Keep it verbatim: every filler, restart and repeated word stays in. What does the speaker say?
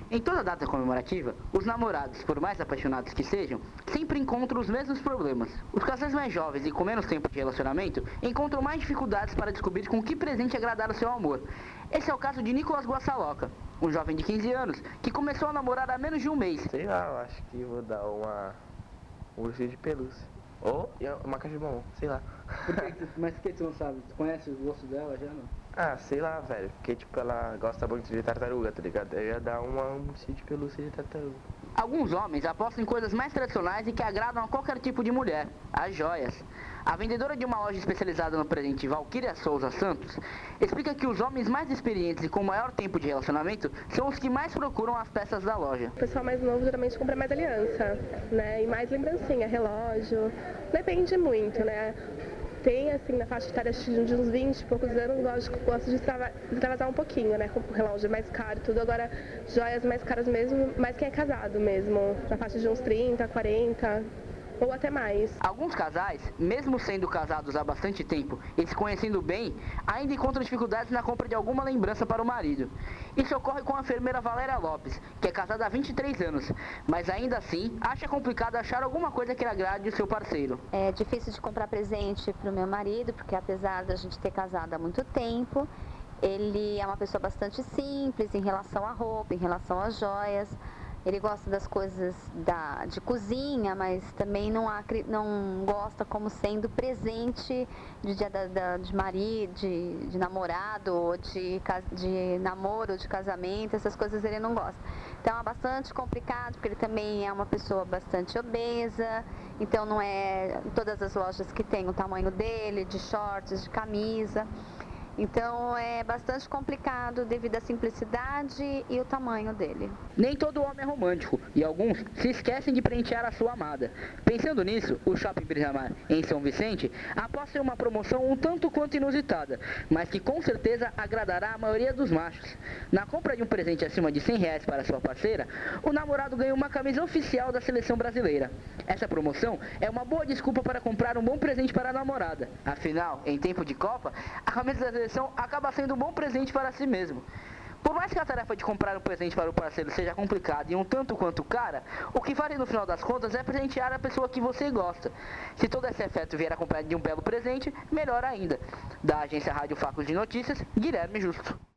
Em toda data comemorativa, os namorados, por mais apaixonados que sejam, sempre encontram os mesmos problemas. Os casais mais jovens e com menos tempo de relacionamento encontram mais dificuldades para descobrir com que presente agradar o seu amor. Esse é o caso de Nicolas Guaçaloca, um jovem de quinze anos que começou a namorar há menos de um mês. Sei lá, eu acho que vou dar uma um ursinho de pelúcia. Ou uma caixa de bombom, sei lá. Por que que tu, mas por que tu não sabe? Tu conhece o gosto dela já, não? Ah, sei lá, velho. Porque, tipo, ela gosta muito de tartaruga, tá ligado? Eu ia dar uma, um ursinho de pelúcia de tartaruga. Alguns homens apostam em coisas mais tradicionais e que agradam a qualquer tipo de mulher, as joias. A vendedora de uma loja especializada no presente, Valquíria Souza Santos, explica que os homens mais experientes e com maior tempo de relacionamento são os que mais procuram as peças da loja. O pessoal mais novo geralmente compra mais aliança, né? E mais lembrancinha, relógio. Depende muito, né? Tem, assim, na faixa etária de uns vinte e poucos anos, lógico, gosto de extravasar um pouquinho, né? Com o relógio mais caro e tudo. Agora, joias mais caras mesmo, mais quem é casado mesmo. Na faixa de uns trinta, quarenta... ou até mais. Alguns casais, mesmo sendo casados há bastante tempo e se conhecendo bem, ainda encontram dificuldades na compra de alguma lembrança para o marido. Isso ocorre com a enfermeira Valéria Lopes, que é casada há vinte e três anos, mas ainda assim acha complicado achar alguma coisa que agrade o seu parceiro. É difícil de comprar presente para o meu marido, porque apesar da gente ter casado há muito tempo, ele é uma pessoa bastante simples em relação à roupa, em relação às joias. Ele gosta das coisas da, de cozinha, mas também não, não gosta como sendo presente de dia da, da, de marido, de, de namorado, ou de, de namoro, ou de casamento, essas coisas ele não gosta. Então é bastante complicado, porque ele também é uma pessoa bastante obesa, então não é todas as lojas que tem o tamanho dele, de shorts, de camisa. Então é bastante complicado devido à simplicidade e o tamanho dele. Nem todo homem é romântico e alguns se esquecem de presentear a sua amada. Pensando nisso, o Shopping Brisamar, em São Vicente, aposta em uma promoção um tanto quanto inusitada, mas que com certeza agradará a maioria dos machos. Na compra de um presente acima de cem reais para sua parceira, o namorado ganha uma camisa oficial da seleção brasileira. Essa promoção é uma boa desculpa para comprar um bom presente para a namorada. Afinal, em tempo de Copa, a camisa da seleção acaba sendo um bom presente para si mesmo. Por mais que a tarefa de comprar um presente para o parceiro seja complicada e um tanto quanto cara, o que vale no final das contas é presentear a pessoa que você gosta. Se todo esse afeto vier acompanhado de um belo presente, melhor ainda. Da agência Rádio Facos de Notícias, Guilherme Justo.